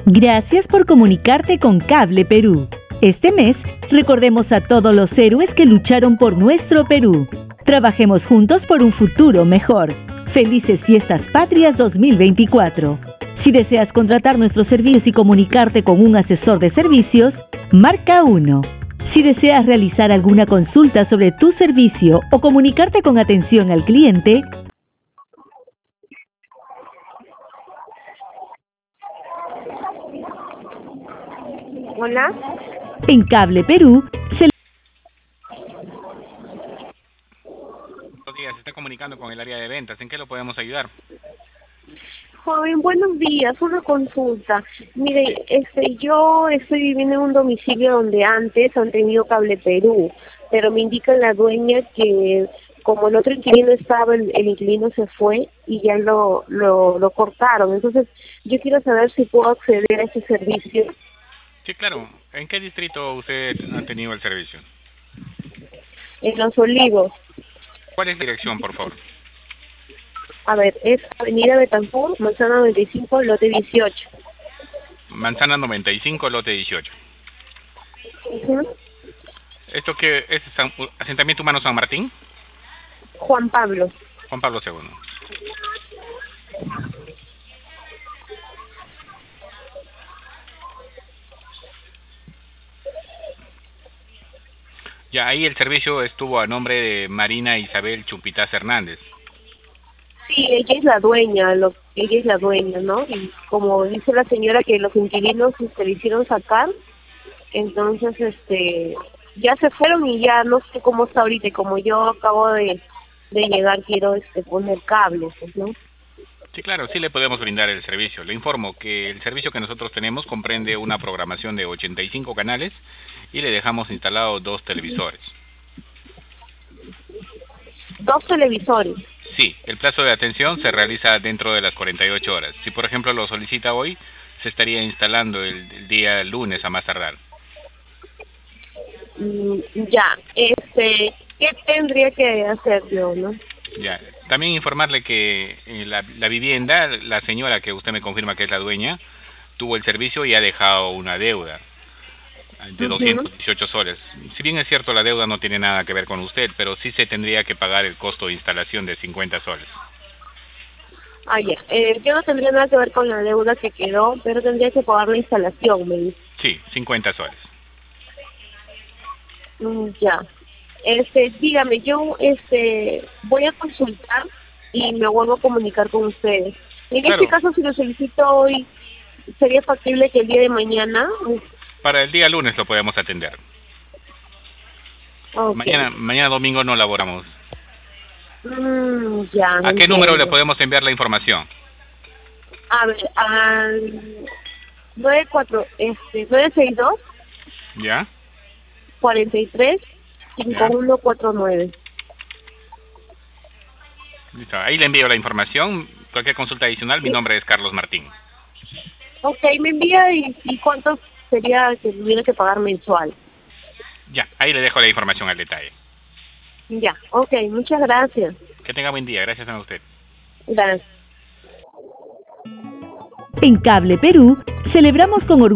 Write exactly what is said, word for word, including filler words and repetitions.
Gracias por comunicarte con Cable Perú. Este mes, recordemos a todos los héroes que lucharon por nuestro Perú. Trabajemos juntos por un futuro mejor. Felices Fiestas Patrias dos mil veinticuatro. Si deseas contratar nuestros servicios y comunicarte con un asesor de servicios, marca uno. Si deseas realizar alguna consulta sobre tu servicio o comunicarte con atención al cliente, Hola. En Cable Perú, se... Buenos días, se está comunicando con el área de ventas. ¿En qué lo podemos ayudar? Joven, buenos días. Una consulta. Mire, este, yo estoy viviendo en un domicilio donde antes han tenido Cable Perú, pero me indica la dueña que como el otro inquilino estaba, el, el inquilino se fue y ya lo, lo, lo cortaron. Entonces, yo quiero saber si puedo acceder a ese servicio. Sí, claro. ¿En qué distrito usted ha tenido el servicio? En Los Olivos. ¿Cuál es la dirección, por favor? A ver, es Avenida Betancourt, Manzana noventa y cinco, lote dieciocho. Manzana noventa y cinco, lote dieciocho. Uh-huh. ¿Esto qué es? San, ¿Asentamiento Humano San Martín? Juan Pablo. Juan Pablo segundo. Ya, ahí el servicio estuvo a nombre de Marina Isabel Chumpitaz Hernández. Sí, ella es la dueña, lo, ella es la dueña, ¿no? Y como dice la señora que los inquilinos se le hicieron sacar, entonces este ya se fueron y ya no sé cómo está ahorita. Y como yo acabo de, de llegar, quiero este poner cables, ¿no? Sí, claro, sí le podemos brindar el servicio. Le informo que el servicio que nosotros tenemos comprende una programación de ochenta y cinco canales y le dejamos instalados dos televisores. Dos televisores. Sí, el plazo de atención se realiza dentro de las cuarenta y ocho horas. Si por ejemplo lo solicita hoy, se estaría instalando el, el día lunes a más tardar. Mm, ya, este, ¿qué tendría que hacer yo, no? Ya, también informarle que eh, la, la vivienda, la señora que usted me confirma que es la dueña, tuvo el servicio y ha dejado una deuda de doscientos dieciocho soles. Si bien es cierto, la deuda no tiene nada que ver con usted, pero sí se tendría que pagar el costo de instalación de cincuenta soles. Ah, ya. Eh, yo no tendría nada que ver con la deuda que quedó, pero tendría que pagar la instalación, me dice. Sí, cincuenta soles. Mm, ya. Este, dígame, yo este voy a consultar y me vuelvo a comunicar con ustedes. En Claro. este caso, si lo solicito hoy, ¿sería factible que el día de mañana? Para el día lunes lo podemos atender. Okay. Mañana, mañana domingo no laboramos. Mm, ya. ¿A qué entiendo. número le podemos enviar la información? A ver, al nueve cuatro, este, nueve seis dos, ¿Ya? cuarenta y tres, cincuenta y uno cuarenta y nueve. Listo. Ahí le envío la información. Cualquier consulta adicional, mi nombre es Carlos Martín. Ok, me envía y, y cuánto sería que tuviera que pagar mensual. Ya, ahí le dejo la información al detalle. Ya, ok, muchas gracias. Que tenga buen día. Gracias a usted. Gracias. En Cable Perú, celebramos con orgullo